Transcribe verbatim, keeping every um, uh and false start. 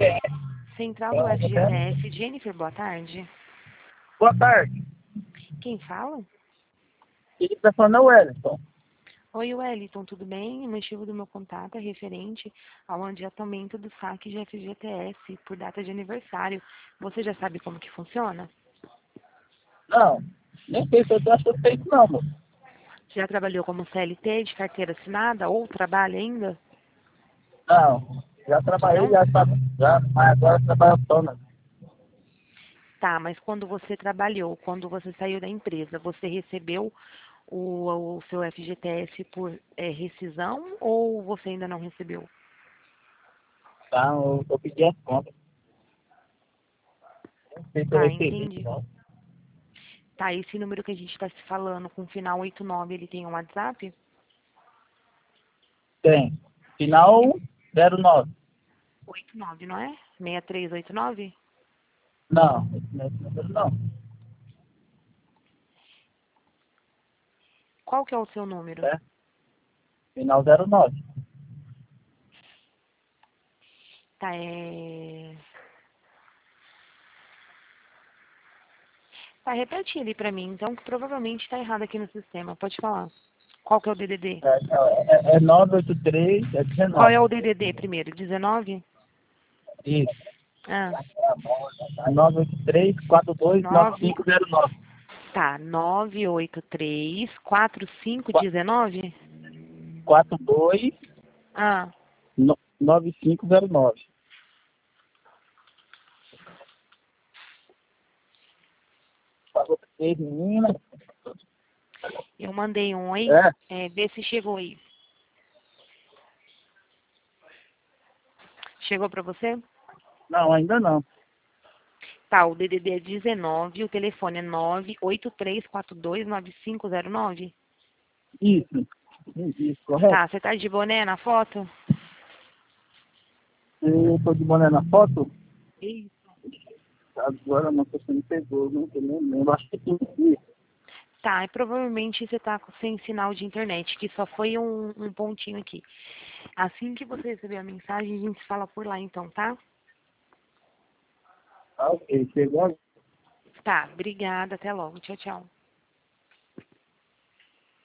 Central do F G T S, Jennifer, boa tarde. Boa tarde. Quem fala? Ele está falando é o Wellington. Oi, Wellington, tudo bem? O motivo do meu contato é referente ao adiantamento do saque de F G T S por data de aniversário. Você já sabe como que funciona? Não, nem sei se eu estou feito não, moço. Já trabalhou como C L T de carteira assinada ou trabalha ainda? Não, já trabalhei, Não? já, tá- já mas agora trabalho autônomo. Tá, mas quando você trabalhou, quando você saiu da empresa, você recebeu o, o seu F G T S por é, rescisão ou você ainda não recebeu? Tá, eu, eu pedi as contas. Não sei se eu Tá, recebi, entendi. não. Tá, esse número que a gente está se falando com o final oito nove, ele tem um WhatsApp? Tem. Final zero nove. oito nove, não é? seis três oito nove? Não, esse não é esse número não. Qual que é o seu número? É? Final zero nove. Tá, é... Tá, repete ele pra mim, então, que provavelmente tá errado aqui no sistema. Pode falar. Qual que é o D D D? É, é, é nove oito três, é Qual é dezenove. o D D D primeiro? dezenove? Isso. Ah, nove oito três, quatro dois nove nove. cinco zero nove. Tá, nove oito três quatro cinco um nove? quatro dois Ah, nove cinco zero nove. Falou pra vocês, menina. eu mandei um aí. É? É, vê se chegou aí. Chegou pra você? Não, ainda não. Tá, o D D D é dezenove, o telefone é nove oito três quatro dois nove cinco zero nove. Isso. Isso, correto? Tá, você tá de boné na foto? Eu tô de boné na foto. Isso. Agora não sei se me pegou, não sei nem lembro. Acho que sim. Tá, e provavelmente você tá com- sem sinal de internet, que só foi um, um pontinho aqui. Assim que você receber a mensagem, a gente fala por lá então, tá? Ah, ok. Chegou. Tá, obrigada, até logo. Tchau, tchau.